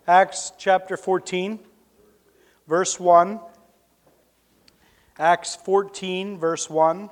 Acts chapter 14, verse 1. Acts 14, verse 1.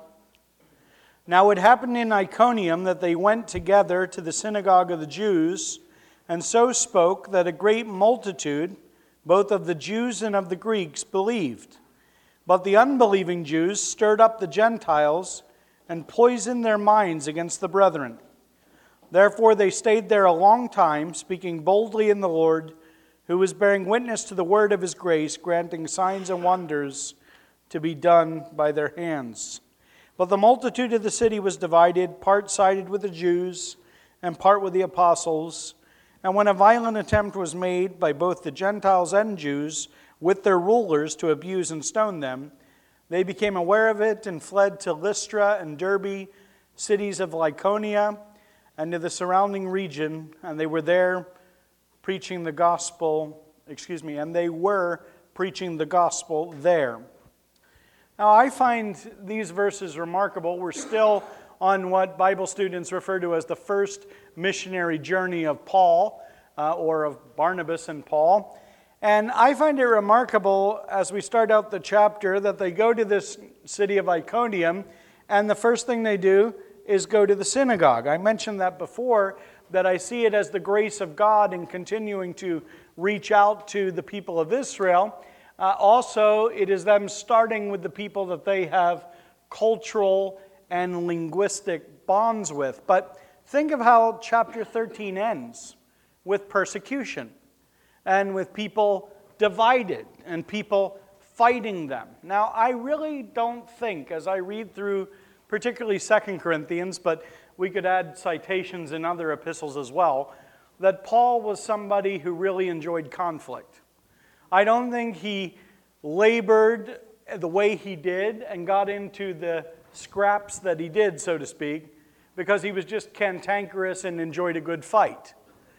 Now it happened in Iconium that they went together to the synagogue of the Jews, and so spoke that a great multitude, both of the Jews and of the Greeks, believed. But the unbelieving Jews stirred up the Gentiles and poisoned their minds against the brethren. Therefore they stayed there a long time, speaking boldly in the Lord, who was bearing witness to the word of his grace, granting signs and wonders to be done by their hands. But the multitude of the city was divided, part sided with the Jews and part with the apostles. And when a violent attempt was made by both the Gentiles and Jews with their rulers to abuse and stone them, they became aware of it and fled to Lystra and Derbe, cities of Lycaonia, and to the surrounding region, and they were there preaching the gospel, and they were preaching the gospel there. Now, I find these verses remarkable. We're still on what Bible students refer to as the first missionary journey of Paul, or of Barnabas and Paul. And I find it remarkable as we start out the chapter that they go to this city of Iconium, and the first thing they do is go to the synagogue. I mentioned that before, that I see it as the grace of God in continuing to reach out to the people of Israel. Also, it is them starting with the people that they have cultural and linguistic bonds with. But think of how chapter 13 ends, with persecution and with people divided and people fighting them. Now, I really don't think, as I read through particularly 2 Corinthians, but we could add citations in other epistles as well, that Paul was somebody who really enjoyed conflict. I don't think he labored the way he did and got into the scraps that he did, so to speak, because he was just cantankerous and enjoyed a good fight.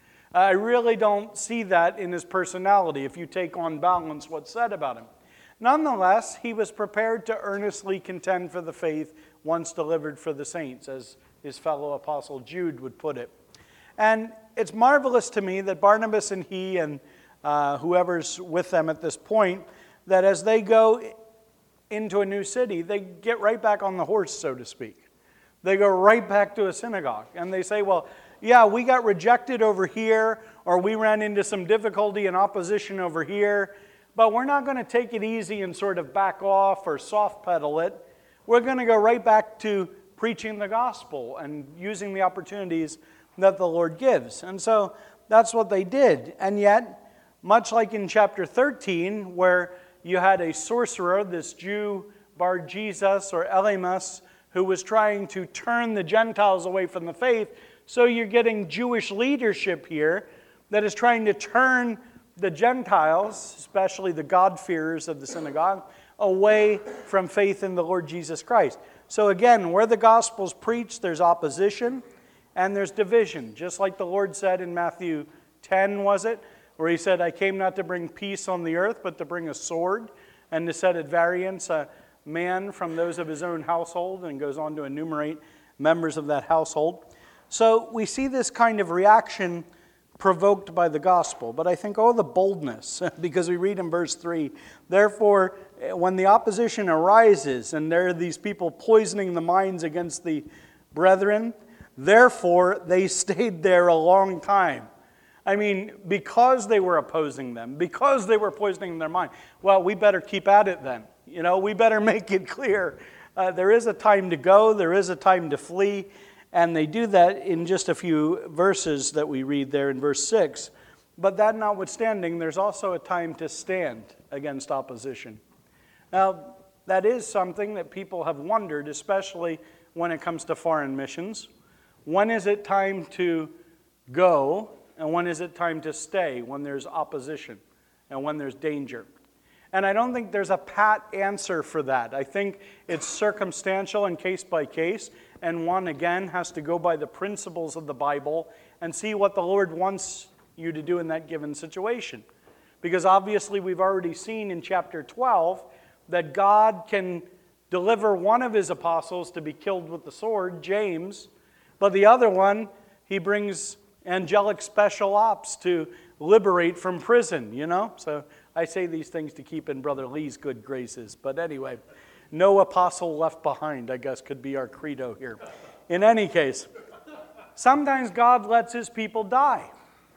I really don't see that in his personality, if you take on balance what's said about him. Nonetheless, he was prepared to earnestly contend for the faith once delivered for the saints, as his fellow apostle Jude would put it. And it's marvelous to me that Barnabas and he and whoever's with them at this point, that as they go into a new city, they get right back on the horse, so to speak. They go right back to a synagogue, and they say, well, yeah, we got rejected over here, or we ran into some difficulty and opposition over here, but we're not going to take it easy and sort of back off or soft pedal it. We're going to go right back to preaching the gospel and using the opportunities that the Lord gives. And so that's what they did. And yet, much like in chapter 13, where you had a sorcerer, this Jew Bar-Jesus or Elymas, who was trying to turn the Gentiles away from the faith, so you're getting Jewish leadership here that is trying to turn the Gentiles, especially the God-fearers of the synagogue, away from faith in the Lord Jesus Christ. So again, where the gospel's preached, there's opposition and there's division. Just like the Lord said in Matthew 10, was it? Where he said, I came not to bring peace on the earth, but to bring a sword, and to set at variance a man from those of his own household, and goes on to enumerate members of that household. So we see this kind of reaction provoked by the gospel. But I think, oh, the boldness, because we read in verse 3, therefore, when the opposition arises, and there are these people poisoning the minds against the brethren, therefore they stayed there a long time. I mean, because they were opposing them, because they were poisoning their mind, well, we better keep at it then. You know, we better make it clear. There is a time to go, there is a time to flee, and they do that in just a few verses that we read there in verse 6. But that notwithstanding, there's also a time to stand against opposition. Now, that is something that people have wondered, especially when it comes to foreign missions. When is it time to go, and when is it time to stay, when there's opposition and when there's danger? And I don't think there's a pat answer for that. I think it's circumstantial and case by case, and one, again, has to go by the principles of the Bible and see what the Lord wants you to do in that given situation. Because obviously we've already seen in chapter 12 that God can deliver one of his apostles to be killed with the sword, James, but the other one, he brings angelic special ops to liberate from prison, you know? So I say these things to keep in Brother Lee's good graces. But anyway, no apostle left behind, I guess, could be our credo here. In any case, sometimes God lets his people die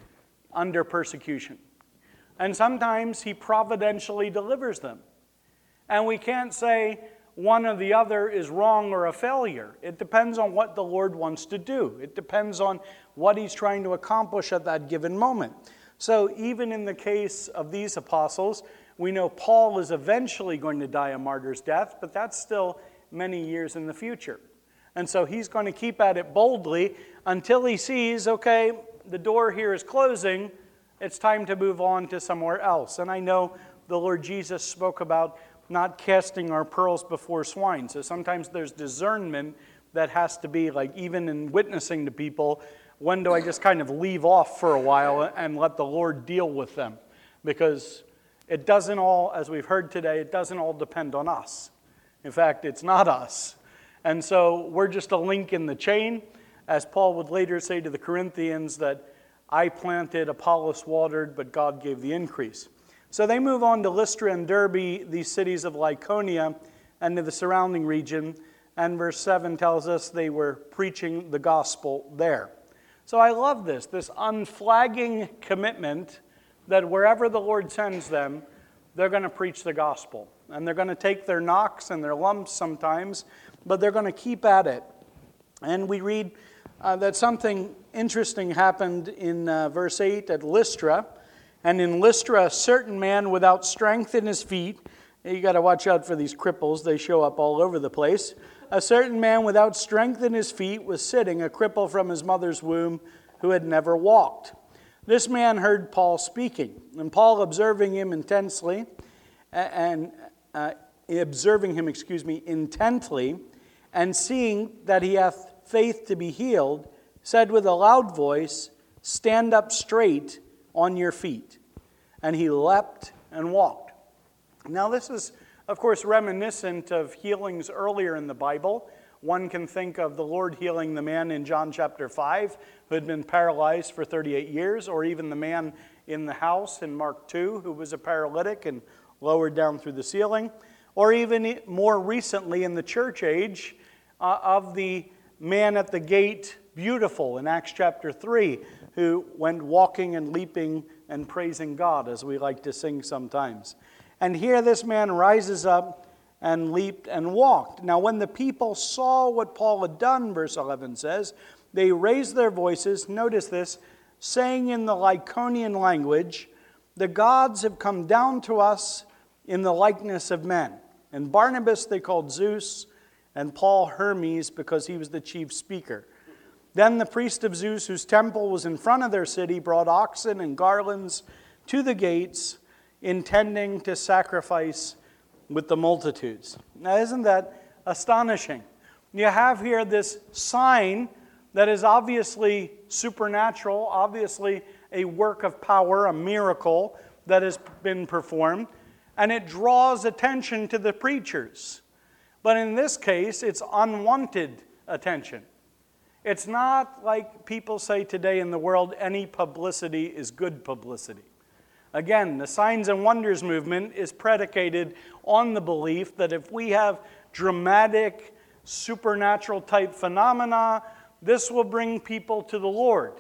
under persecution. And sometimes he providentially delivers them. And we can't say one or the other is wrong or a failure. It depends on what the Lord wants to do. It depends on what he's trying to accomplish at that given moment. So even in the case of these apostles, we know Paul is eventually going to die a martyr's death, but that's still many years in the future. And so he's going to keep at it boldly until he sees, okay, the door here is closing, it's time to move on to somewhere else. And I know the Lord Jesus spoke about not casting our pearls before swine. So sometimes there's discernment that has to be, like even in witnessing to people, when do I just kind of leave off for a while and let the Lord deal with them? Because it doesn't all, as we've heard today, it doesn't all depend on us. In fact, it's not us. And so we're just a link in the chain, as Paul would later say to the Corinthians, that I planted, Apollos watered, but God gave the increase. So they move on to Lystra and Derbe, these cities of Lycaonia, and to the surrounding region. And verse 7 tells us they were preaching the gospel there. So I love this unflagging commitment that wherever the Lord sends them, they're going to preach the gospel. And they're going to take their knocks and their lumps sometimes, but they're going to keep at it. And we read that something interesting happened in verse 8 at Lystra. And in Lystra, a certain man without strength in his feet, you got to watch out for these cripples, they show up all over the place. A certain man without strength in his feet was sitting, a cripple from his mother's womb, who had never walked. This man heard Paul speaking, and Paul observing him intently, and seeing that he hath faith to be healed, said with a loud voice, "Stand up straight on your feet." And he leapt and walked. Now this is, of course, reminiscent of healings earlier in the Bible. One can think of the Lord healing the man in John chapter 5 who had been paralyzed for 38 years, or even the man in the house in Mark 2 who was a paralytic and lowered down through the ceiling, or even more recently in the church age of the man at the gate, Beautiful, in Acts chapter 3, who went walking and leaping and praising God, as we like to sing sometimes. And here this man rises up and leaped and walked. Now when the people saw what Paul had done, verse 11 says, they raised their voices, notice this, saying in the Lycaonian language, "The gods have come down to us in the likeness of men." And Barnabas they called Zeus, and Paul Hermes, because he was the chief speaker. Then the priest of Zeus, whose temple was in front of their city, brought oxen and garlands to the gates, intending to sacrifice with the multitudes. Now, isn't that astonishing? You have here this sign that is obviously supernatural, obviously a work of power, a miracle that has been performed, and it draws attention to the preachers. But in this case, it's unwanted attention. It's not like people say today in the world, any publicity is good publicity. Again, the signs and wonders movement is predicated on the belief that if we have dramatic, supernatural type phenomena, this will bring people to the Lord.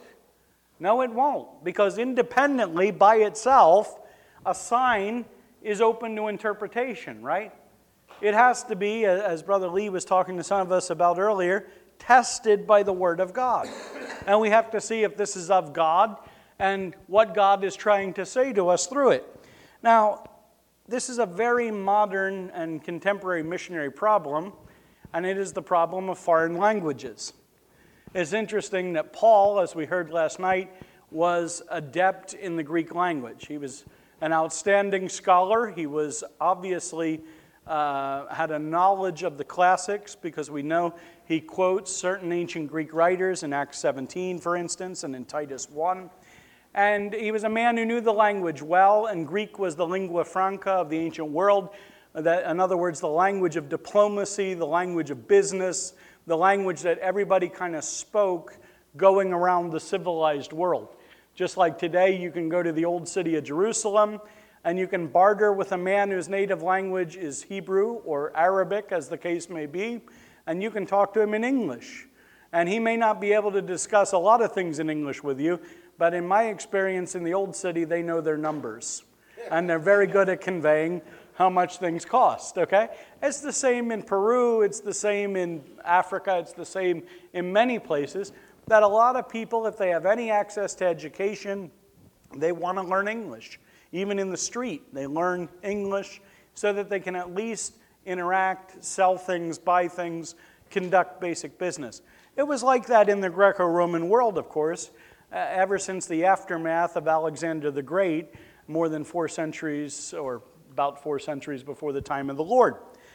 No, it won't, because independently, by itself, a sign is open to interpretation, right? It has to be, as Brother Lee was talking to some of us about earlier, tested by the Word of God. And we have to see if this is of God and what God is trying to say to us through it. Now, this is a very modern and contemporary missionary problem, and it is the problem of foreign languages. It's interesting that Paul, as we heard last night, was adept in the Greek language. He was an outstanding scholar. He was obviously had a knowledge of the classics, because we know he quotes certain ancient Greek writers in Acts 17, for instance, and in Titus 1. And he was a man who knew the language well, and Greek was the lingua franca of the ancient world. In other words, the language of diplomacy, the language of business, the language that everybody kind of spoke going around the civilized world. Just like today, you can go to the old city of Jerusalem and you can barter with a man whose native language is Hebrew or Arabic, as the case may be, and you can talk to him in English. And he may not be able to discuss a lot of things in English with you, but in my experience in the old city, they know their numbers. And they're very good at conveying how much things cost, okay? It's the same in Peru, it's the same in Africa, it's the same in many places, that a lot of people, if they have any access to education, they want to learn English. Even in the street, they learn English so that they can at least interact, sell things, buy things, conduct basic business. It was like that in the Greco-Roman world, of course, ever since the aftermath of Alexander the Great, more than 4 centuries, or about 4 centuries before the time of the Lord.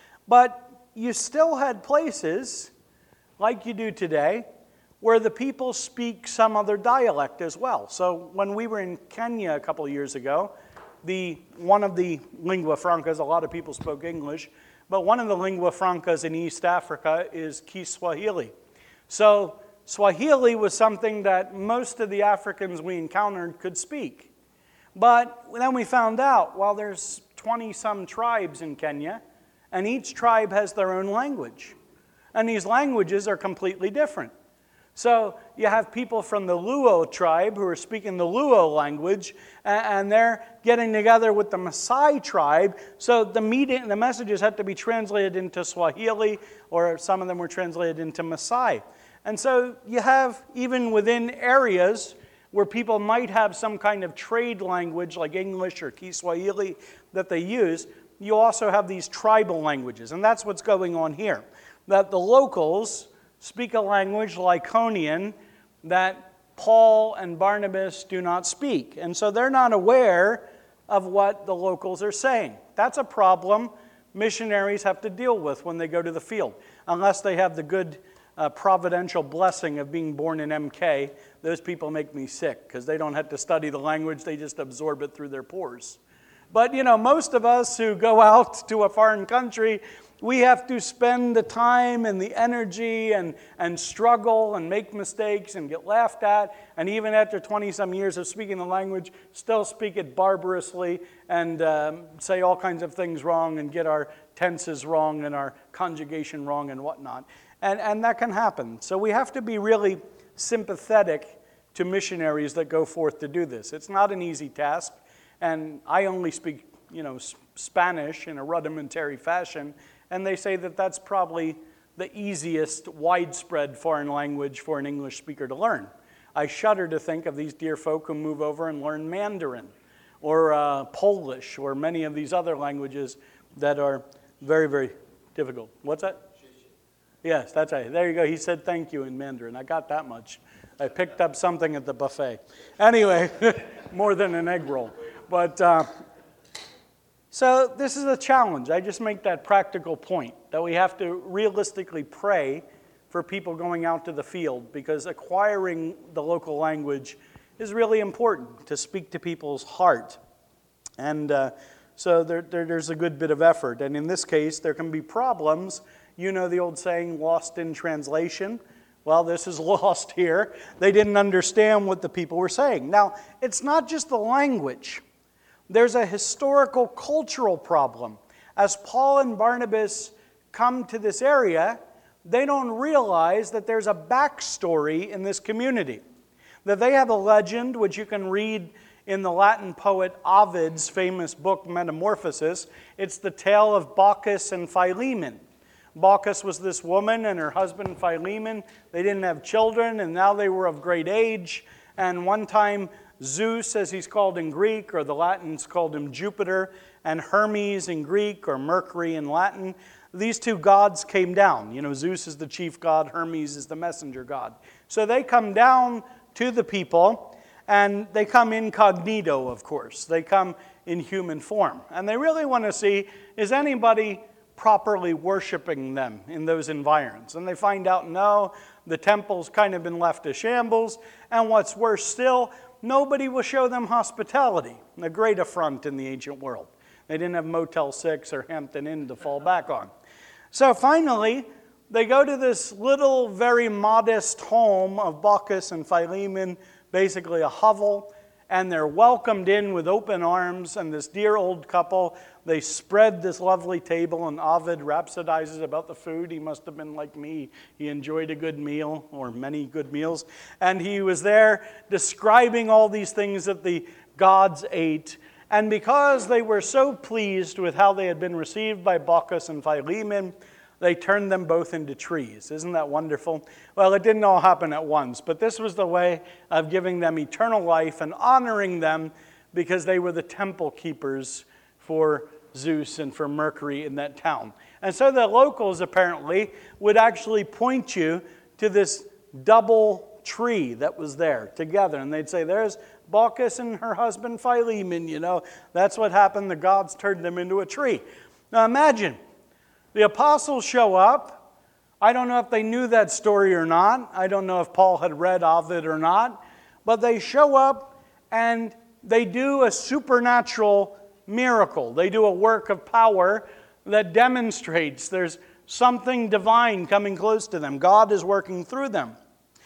But you still had places, like you do today, where the people speak some other dialect as well. So when we were in Kenya a couple of years ago, one of the lingua francas, a lot of people spoke English, but one of the lingua francas in East Africa is Kiswahili. So Swahili was something that most of the Africans we encountered could speak. But then we found out, well, there's 20-some tribes in Kenya, and each tribe has their own language. And these languages are completely different. So you have people from the Luo tribe who are speaking the Luo language, and they're getting together with the Maasai tribe. So the messages had to be translated into Swahili, or some of them were translated into Maasai. And so you have, even within areas where people might have some kind of trade language like English or Kiswahili that they use, you also have these tribal languages. And that's what's going on here. That the locals speak a language, Lycaonian, that Paul and Barnabas do not speak. And so they're not aware of what the locals are saying. That's a problem missionaries have to deal with when they go to the field, unless they have the good providential blessing of being born in MK. Those people make me sick because they don't have to study the language, they just absorb it through their pores. But most of us who go out to a foreign country, we have to spend the time and the energy and struggle and make mistakes and get laughed at, and even after 20-some years of speaking the language, still speak it barbarously and say all kinds of things wrong and get our tenses wrong and our conjugation wrong and whatnot. And that can happen. So we have to be really sympathetic to missionaries that go forth to do this. It's not an easy task, and I only speak, Spanish in a rudimentary fashion, and they say that that's probably the easiest widespread foreign language for an English speaker to learn. I shudder to think of these dear folk who move over and learn Mandarin or Polish or many of these other languages that are very, very difficult. What's that? Yes, that's right. There you go. He said thank you in Mandarin. I got that much. I picked up something at the buffet. Anyway, more than an egg roll. But so this is a challenge. I just make that practical point that we have to realistically pray for people going out to the field, because acquiring the local language is really important to speak to people's heart. And so there's a good bit of effort. And in this case, there can be problems. You know the old saying, lost in translation? Well, this is lost here. They didn't understand what the people were saying. Now, it's not just the language. There's a historical, cultural problem. As Paul and Barnabas come to this area, they don't realize that there's a backstory in this community. That they have a legend, which you can read in the Latin poet Ovid's famous book, Metamorphoses. It's the tale of Bacchus and Philemon. Bacchus was this woman and her husband Philemon. They didn't have children, and now they were of great age. And one time, Zeus, as he's called in Greek, or the Latins called him Jupiter, and Hermes in Greek, or Mercury in Latin, these two gods came down. Zeus is the chief god, Hermes is the messenger god. So they come down to the people, and they come incognito, of course. They come in human form. And they really want to see, is anybody properly worshiping them in those environs? And they find out, no, the temple's kind of been left to shambles, and what's worse still, nobody will show them hospitality, a great affront in the ancient world. They didn't have Motel 6 or Hampton Inn to fall back on. So finally, they go to this little, very modest home of Bacchus and Philemon, basically a hovel, and they're welcomed in with open arms, and this dear old couple, they spread this lovely table, and Ovid rhapsodizes about the food. He must have been like me. He enjoyed a good meal, or many good meals, and he was there describing all these things that the gods ate. And because they were so pleased with how they had been received by Bacchus and Philemon, they turned them both into trees. Isn't that wonderful? Well, it didn't all happen at once, but this was the way of giving them eternal life and honoring them because they were the temple keepers for Zeus and for Mercury in that town. And so the locals apparently would actually point you to this double tree that was there together. And they'd say, there's Bacchus and her husband Philemon, That's what happened. The gods turned them into a tree. Now imagine, the apostles show up. I don't know if they knew that story or not. I don't know if Paul had read Ovid or not. But they show up and they do a supernatural miracle. They do a work of power that demonstrates there's something divine coming close to them. God is working through them.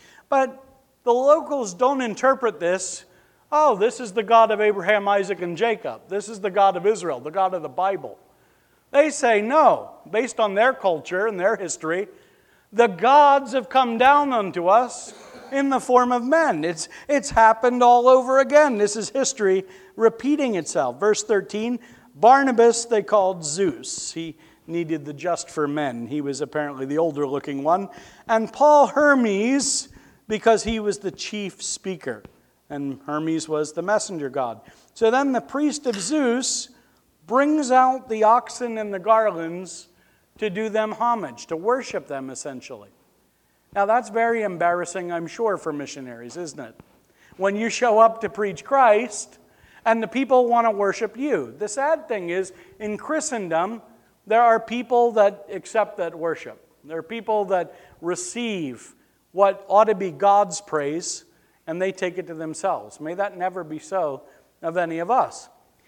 But the locals don't interpret this, oh, this is the God of Abraham, Isaac, and Jacob. This is the God of Israel, the God of the Bible. They say, no, based on their culture and their history, the gods have come down unto us in the form of men. It's happened all over again. This is history repeating itself. Verse 13, Barnabas they called Zeus. He needed the just for men. He was apparently the older looking one. And Paul Hermes, because he was the chief speaker. And Hermes was the messenger god. So then the priest of Zeus brings out the oxen and the garlands to do them homage, to worship them essentially. Now that's very embarrassing, I'm sure, for missionaries, isn't it? When you show up to preach Christ and the people want to worship you. The sad thing is, in Christendom, there are people that accept that worship. There are people that receive what ought to be God's praise and they take it to themselves. May that never be so of any of us.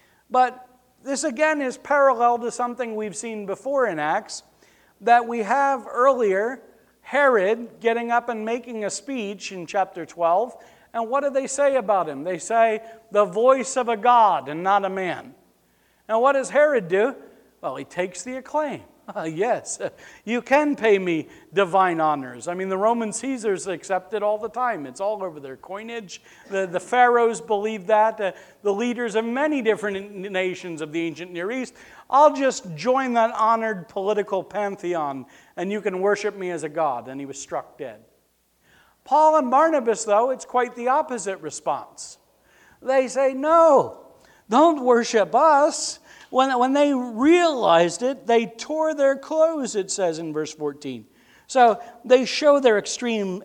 But this again is parallel to something we've seen before in Acts, that we have earlier Herod getting up and making a speech in chapter 12. And what do they say about him? They say, the voice of a god and not a man. Now what does Herod do? Well, he takes the acclaim. Yes, you can pay me divine honors. I mean, the Roman Caesars accept it all the time. It's all over their coinage. The pharaohs believe that. The leaders of many different nations of the ancient Near East. I'll just join that honored political pantheon, and you can worship me as a god. And he was struck dead. Paul and Barnabas, though, it's quite the opposite response. They say, no, don't worship us. When they realized it, they tore their clothes, it says in verse 14. So they show their extreme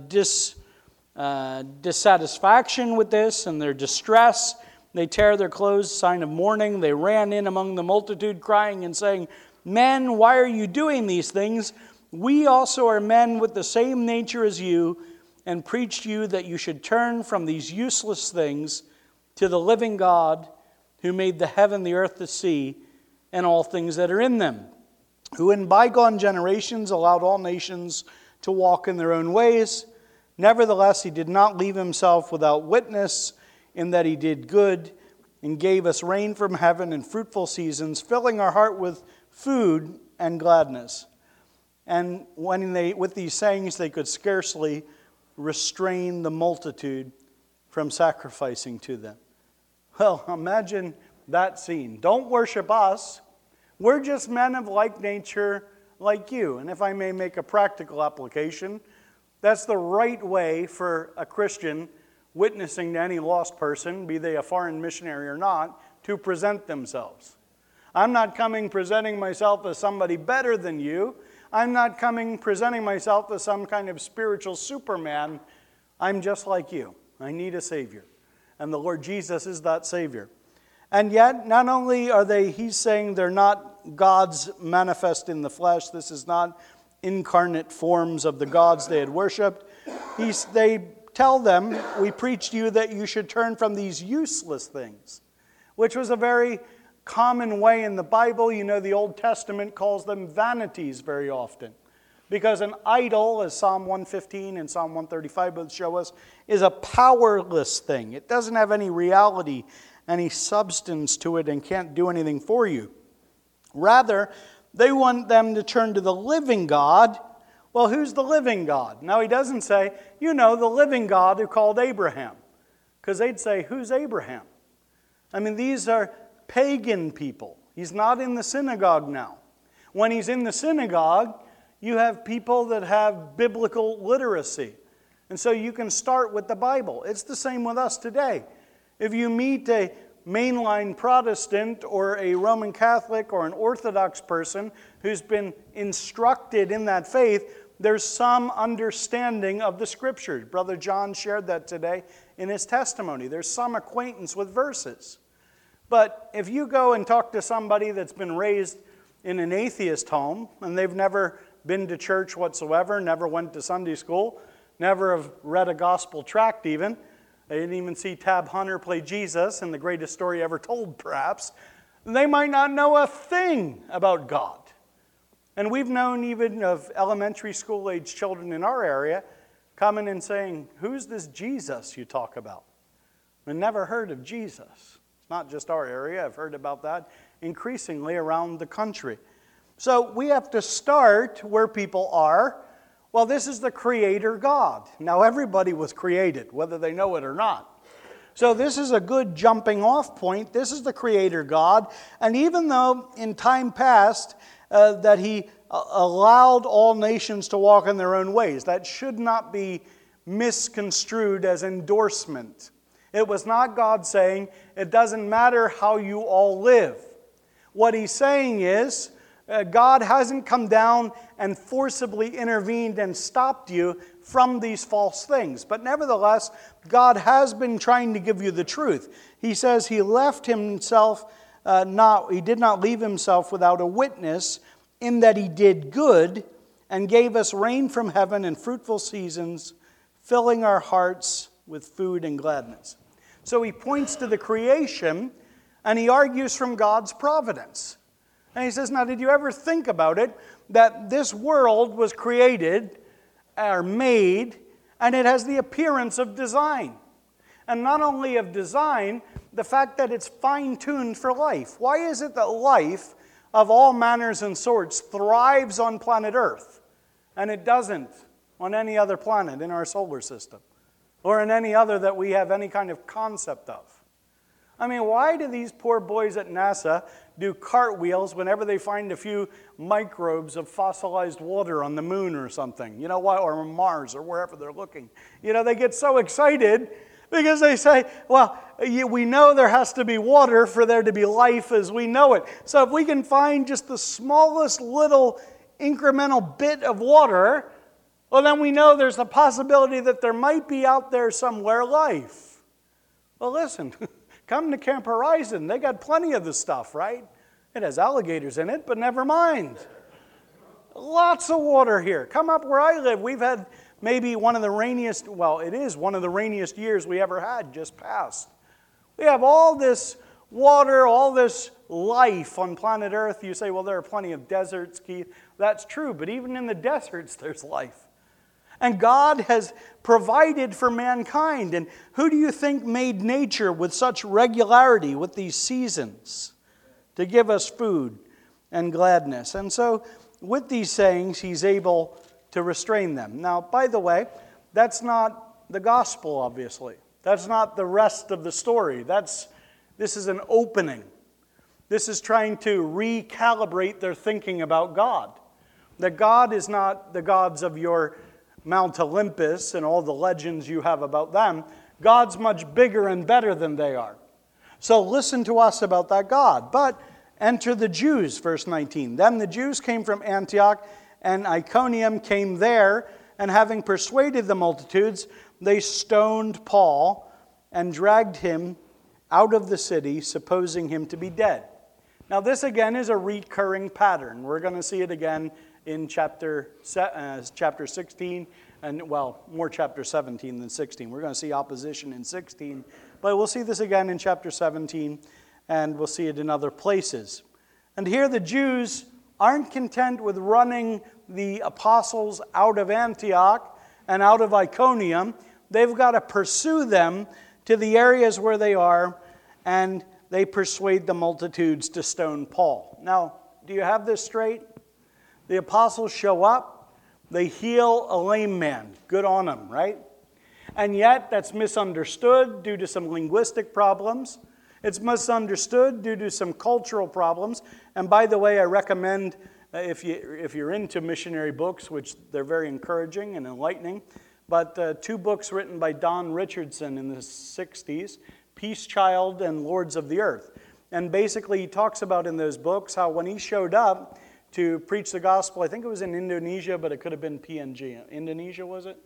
dissatisfaction with this and their distress. They tear their clothes, sign of mourning. They ran in among the multitude, crying and saying, men, why are you doing these things? We also are men with the same nature as you, and preach to you that you should turn from these useless things to the living God, who made the heaven, the earth, the sea, and all things that are in them, who in bygone generations allowed all nations to walk in their own ways. Nevertheless, he did not leave himself without witness, in that he did good and gave us rain from heaven and fruitful seasons, filling our heart with food and gladness. And with these sayings, they could scarcely restrain the multitude from sacrificing to them. Well, imagine that scene. Don't worship us. We're just men of like nature like you. And if I may make a practical application, that's the right way for a Christian witnessing to any lost person, be they a foreign missionary or not, to present themselves. I'm not coming presenting myself as somebody better than you. I'm not coming presenting myself as some kind of spiritual Superman. I'm just like you. I need a Savior. And the Lord Jesus is that Savior. And yet, not only are he's saying they're not gods manifest in the flesh. This is not incarnate forms of the gods they had worshipped. They tell them, we preach to you that you should turn from these useless things, which was a very common way in the Bible. You know, the Old Testament calls them vanities very often. Because an idol, as Psalm 115 and Psalm 135 both show us, is a powerless thing. It doesn't have any reality, any substance to it, and can't do anything for you. Rather, they want them to turn to the living God. Well, who's the living God? Now, he doesn't say, the living God who called Abraham. Because they'd say, who's Abraham? I mean, these are pagan people. He's not in the synagogue now. When he's in the synagogue, you have people that have biblical literacy. And so you can start with the Bible. It's the same with us today. If you meet a mainline Protestant or a Roman Catholic or an Orthodox person who's been instructed in that faith, there's some understanding of the Scriptures. Brother John shared that today in his testimony. There's some acquaintance with verses. But if you go and talk to somebody that's been raised in an atheist home and they've never been to church whatsoever, never went to Sunday school, never have read a gospel tract even, they didn't even see Tab Hunter play Jesus in The Greatest Story Ever Told, perhaps, they might not know a thing about God. And we've known even of elementary school-age children in our area coming and saying, who's this Jesus you talk about? I've never heard of Jesus. It's not just our area. I've heard about that increasingly around the country. So we have to start where people are. Well, this is the Creator God. Now, everybody was created, whether they know it or not. So this is a good jumping off point. This is the Creator God. And even though in time past that He allowed all nations to walk in their own ways, that should not be misconstrued as endorsement. It was not God saying, it doesn't matter how you all live. What He's saying is, God hasn't come down and forcibly intervened and stopped you from these false things. But nevertheless, God has been trying to give you the truth. He says He left Himself He did not leave Himself without a witness, in that He did good and gave us rain from heaven and fruitful seasons, filling our hearts with food and gladness. So He points to the creation and He argues from God's providence. And He says, now, did you ever think about it, that this world was created or made, and it has the appearance of design? And not only of design, the fact that it's fine-tuned for life. Why is it that life of all manners and sorts thrives on planet Earth, and it doesn't on any other planet in our solar system, or in any other that we have any kind of concept of? I mean, why do these poor boys at NASA do cartwheels whenever they find a few microbes of fossilized water on the moon or something? You know why? Or on Mars or wherever they're looking. You know, they get so excited because they say, well, we know there has to be water for there to be life as we know it. So if we can find just the smallest little incremental bit of water, well, then we know there's a possibility that there might be out there somewhere life. Well, listen. Come to Camp Horizon. They got plenty of this stuff, right? It has alligators in it, but never mind. Lots of water here. Come up where I live. We've had maybe one of the rainiest, well, it is one of the rainiest years we ever had just passed. We have all this water, all this life on planet Earth. You say, well, there are plenty of deserts, Keith. That's true, but even in the deserts, there's life. And God has provided for mankind. And who do you think made nature with such regularity with these seasons to give us food and gladness? And so with these sayings, He's able to restrain them. Now, by the way, that's not the gospel, obviously. That's not the rest of the story. This is an opening. This is trying to recalibrate their thinking about God. That God is not the gods of your Mount Olympus and all the legends you have about them. God's much bigger and better than they are. So listen to us about that God. But enter the Jews, verse 19. Then the Jews came from Antioch, and Iconium came there, and having persuaded the multitudes, they stoned Paul and dragged him out of the city, supposing him to be dead. Now this again is a recurring pattern. We're going to see it again in chapter 16, and well, more chapter 17 than 16. We're going to see opposition in 16, but we'll see this again in chapter 17, and we'll see it in other places. And here the Jews aren't content with running the apostles out of Antioch and out of Iconium. They've got to pursue them to the areas where they are, and they persuade the multitudes to stone Paul. Now, do you have this straight? The apostles show up, they heal a lame man. Good on them, right? And yet, that's misunderstood due to some linguistic problems. It's misunderstood due to some cultural problems. And by the way, I recommend, if you're into missionary books, which they're very encouraging and enlightening, but 2 books written by Don Richardson in the 60s, Peace Child and Lords of the Earth. And basically, he talks about in those books how when he showed up to preach the gospel, I think it was in Indonesia, but it could have been PNG. Indonesia, was it?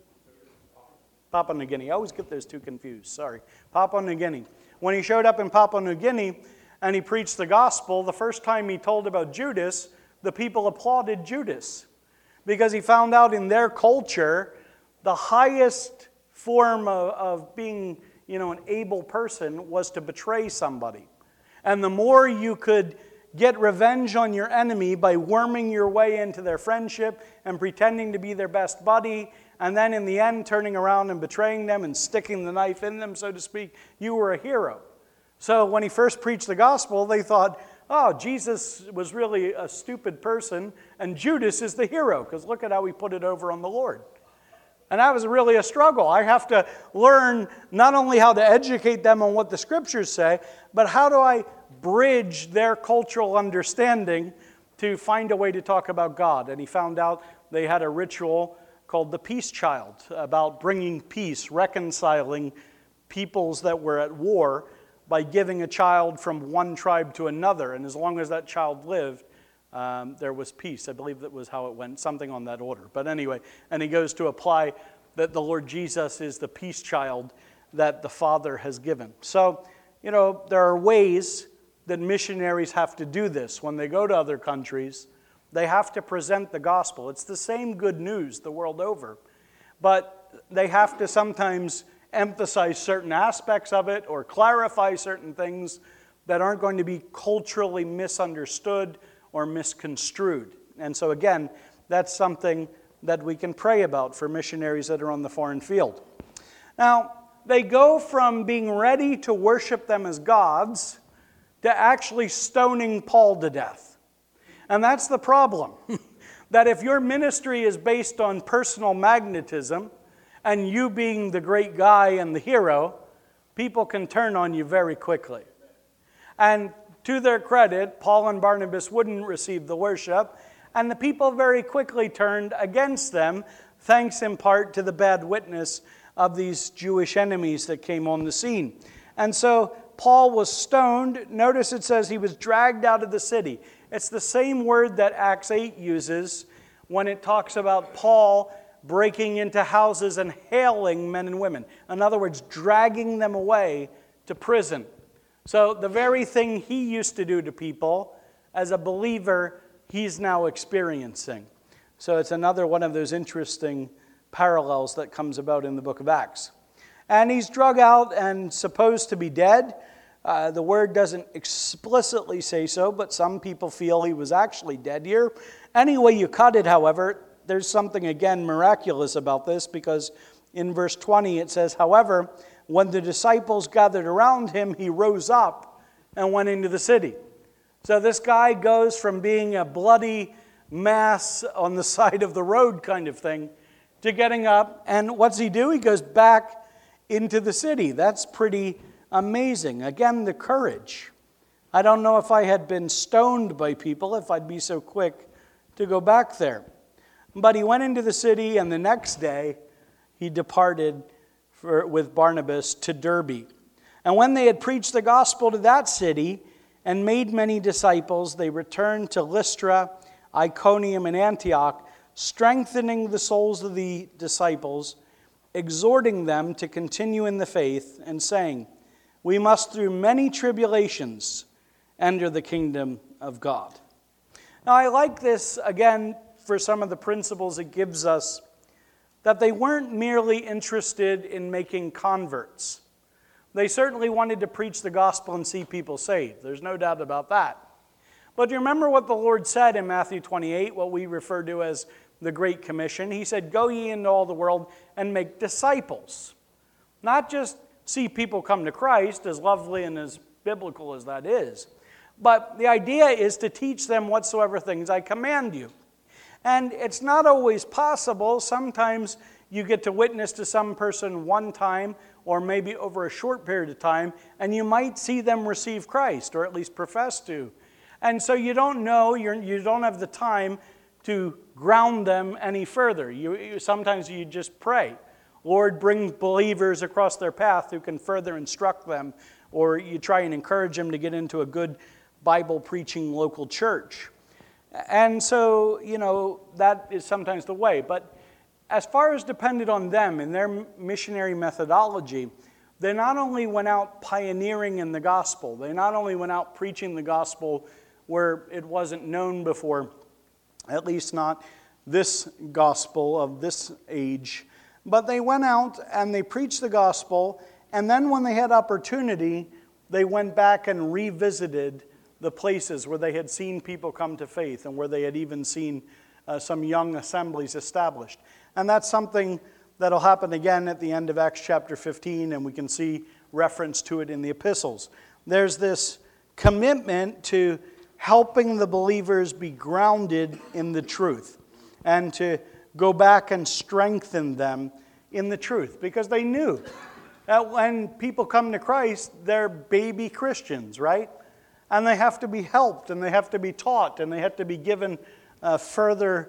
Papua New Guinea. I always get those two confused. Sorry. Papua New Guinea. When he showed up in Papua New Guinea and he preached the gospel, the first time he told about Judas, the people applauded Judas because he found out in their culture the highest form of being, an able person was to betray somebody. And the more you could get revenge on your enemy by worming your way into their friendship and pretending to be their best buddy, and then in the end turning around and betraying them and sticking the knife in them, so to speak, you were a hero. So when he first preached the gospel, they thought, oh, Jesus was really a stupid person, and Judas is the hero, because look at how he put it over on the Lord. And that was really a struggle. I have to learn not only how to educate them on what the scriptures say, but how do I bridge their cultural understanding to find a way to talk about God. And he found out they had a ritual called the Peace Child, about bringing peace, reconciling peoples that were at war by giving a child from one tribe to another. And as long as that child lived, there was peace. I believe that was how it went, something on that order. But anyway, and he goes to apply that the Lord Jesus is the peace child that the Father has given. So, there are ways that missionaries have to do this. When they go to other countries, they have to present the gospel. It's the same good news the world over, but they have to sometimes emphasize certain aspects of it or clarify certain things that aren't going to be culturally misunderstood or misconstrued. And so again, that's something that we can pray about for missionaries that are on the foreign field. Now, they go from being ready to worship them as gods to actually stoning Paul to death. And that's the problem. That if your ministry is based on personal magnetism and you being the great guy and the hero, people can turn on you very quickly. And to their credit, Paul and Barnabas wouldn't receive the worship, and the people very quickly turned against them, thanks in part to the bad witness of these Jewish enemies that came on the scene. And so Paul was stoned. Notice it says he was dragged out of the city. It's the same word that Acts 8 uses when it talks about Paul breaking into houses and hailing men and women. In other words, dragging them away to prison. So the very thing he used to do to people, as a believer, he's now experiencing. So it's another one of those interesting parallels that comes about in the book of Acts. And he's drug out and supposed to be dead. The word doesn't explicitly say so, but some people feel he was actually dead here. Any way you cut it, however, there's something, again, miraculous about this, because in verse 20 it says, however, when the disciples gathered around him, he rose up and went into the city. So this guy goes from being a bloody mass on the side of the road kind of thing to getting up. And what's he do? He goes back into the city. That's pretty amazing. Again, the courage. I don't know if I had been stoned by people, if I'd be so quick to go back there. But he went into the city, and the next day he departed with Barnabas to Derbe. And when they had preached the gospel to that city and made many disciples, they returned to Lystra, Iconium, and Antioch, strengthening the souls of the disciples, exhorting them to continue in the faith, and saying, we must through many tribulations enter the kingdom of God. Now I like this, again, for some of the principles it gives us, that they weren't merely interested in making converts. They certainly wanted to preach the gospel and see people saved. There's no doubt about that. But you remember what the Lord said in Matthew 28, what we refer to as the Great Commission. He said, "Go ye into all the world and make disciples." Not just see people come to Christ, as lovely and as biblical as that is, but the idea is to teach them whatsoever things I command you. And it's not always possible. Sometimes you get to witness to some person one time, or maybe over a short period of time, and you might see them receive Christ, or at least profess to. And so you don't know, you don't have the time to ground them any further. Sometimes you just pray, "Lord, bring believers across their path who can further instruct them," or you try and encourage them to get into a good Bible-preaching local church. And so, that is sometimes the way. But as far as depended on them and their missionary methodology, they not only went out pioneering in the gospel, they not only went out preaching the gospel where it wasn't known before, at least not this gospel of this age, but they went out and they preached the gospel, and then when they had opportunity, they went back and revisited the places where they had seen people come to faith and where they had even seen some young assemblies established. And that's something that'll happen again at the end of Acts chapter 15, and we can see reference to it in the epistles. There's this commitment to helping the believers be grounded in the truth and to go back and strengthen them in the truth, because they knew that when people come to Christ, they're baby Christians, right? And they have to be helped, and they have to be taught, and they have to be given further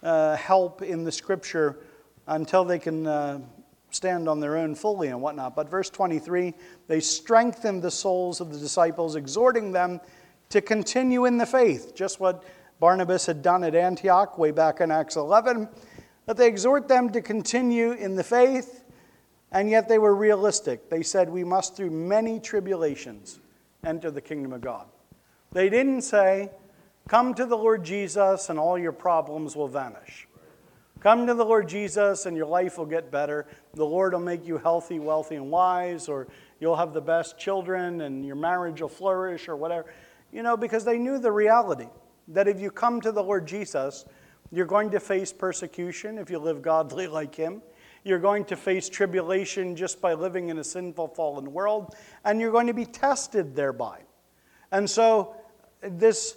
help in the Scripture until they can stand on their own fully and whatnot. But verse 23, they strengthened the souls of the disciples, exhorting them to continue in the faith, just what Barnabas had done at Antioch way back in Acts 11, that they exhort them to continue in the faith, and yet they were realistic. They said, "We must through many tribulations enter the kingdom of God." They didn't say, "Come to the Lord Jesus and all your problems will vanish. Come to the Lord Jesus and your life will get better. The Lord will make you healthy, wealthy, and wise, or you'll have the best children and your marriage will flourish," or whatever. Because they knew the reality that if you come to the Lord Jesus, you're going to face persecution if you live godly like Him. You're going to face tribulation just by living in a sinful, fallen world, and you're going to be tested thereby. And so this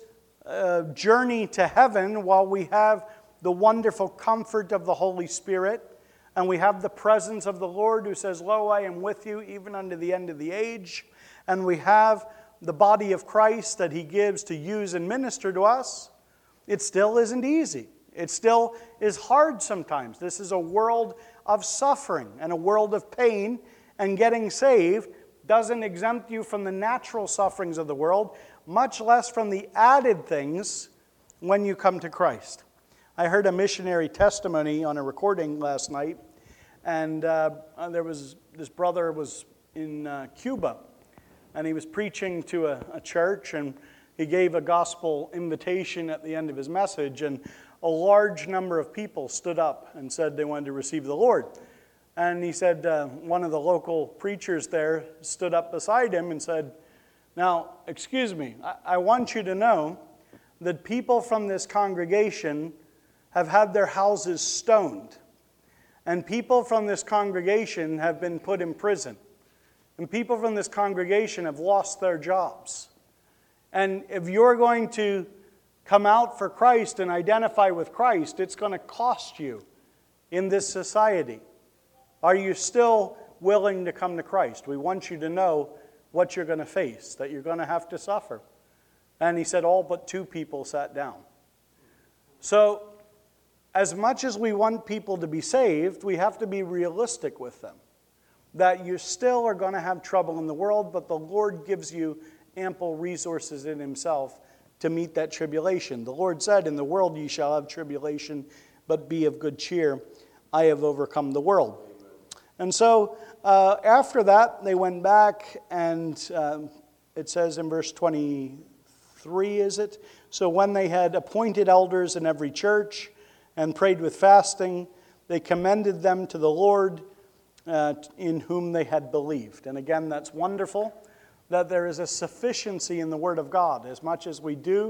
journey to heaven, while we have the wonderful comfort of the Holy Spirit, and we have the presence of the Lord who says, "Lo, I am with you even unto the end of the age," and we have the body of Christ that He gives to use and minister to us, it still isn't easy. It still is hard sometimes. This is a world of suffering and a world of pain, and getting saved doesn't exempt you from the natural sufferings of the world, much less from the added things when you come to Christ. I heard a missionary testimony on a recording last night, and this brother was in Cuba, and he was preaching to a church, and he gave a gospel invitation at the end of his message, and a large number of people stood up and said they wanted to receive the Lord. And he said one of the local preachers there stood up beside him and said, "Now, excuse me, I want you to know that people from this congregation have had their houses stoned, and people from this congregation have been put in prison, and people from this congregation have lost their jobs. And if you're going to come out for Christ and identify with Christ, it's going to cost you in this society. Are you still willing to come to Christ? We want you to know what you're going to face, that you're going to have to suffer." And he said all but 2 people sat down. So, as much as we want people to be saved, we have to be realistic with them. That you still are going to have trouble in the world, but the Lord gives you ample resources in Himself to meet that tribulation. The Lord said, "In the world ye shall have tribulation, but be of good cheer. I have overcome the world." And so after that, they went back, and it says in verse 23, is it? "So when they had appointed elders in every church and prayed with fasting, they commended them to the Lord in whom they had believed." And again, that's wonderful, that there is a sufficiency in the Word of God. As much as we do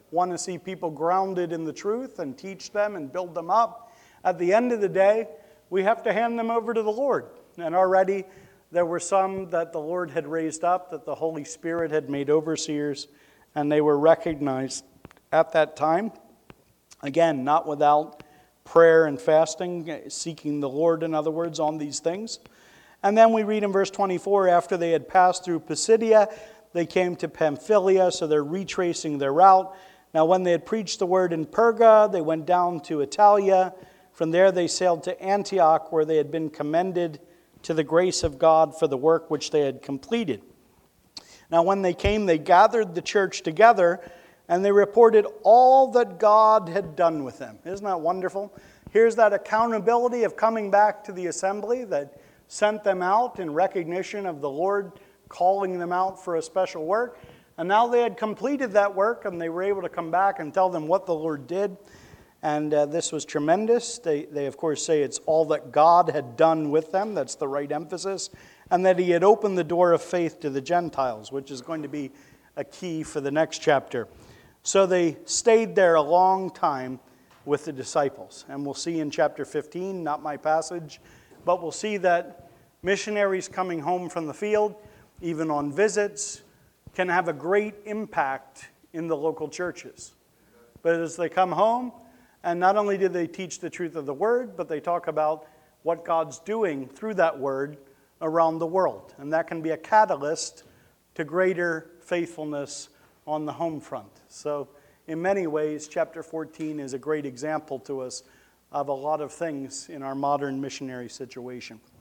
want to see people grounded in the truth and teach them and build them up. At the end of the day, we have to hand them over to the Lord. And already there were some that the Lord had raised up, that the Holy Spirit had made overseers, and they were recognized at that time. Again, not without prayer and fasting, seeking the Lord, in other words, on these things. And then we read in verse 24, after they had passed through Pisidia, they came to Pamphylia, so they're retracing their route. Now when they had preached the word in Perga, they went down to Italia. From there they sailed to Antioch, where they had been commended to the grace of God for the work which they had completed. Now when they came, they gathered the church together, and they reported all that God had done with them. Isn't that wonderful? Here's that accountability of coming back to the assembly that sent them out in recognition of the Lord calling them out for a special work. And now they had completed that work, and they were able to come back and tell them what the Lord did. And this was tremendous. They, of course, say it's all that God had done with them. That's the right emphasis. And that he had opened the door of faith to the Gentiles, which is going to be a key for the next chapter. So they stayed there a long time with the disciples. And we'll see in chapter 15, not my passage, but we'll see that missionaries coming home from the field, even on visits, can have a great impact in the local churches. But as they come home, and not only do they teach the truth of the word, but they talk about what God's doing through that word around the world. And that can be a catalyst to greater faithfulness on the home front. So in many ways, chapter 14 is a great example to us of a lot of things in our modern missionary situation.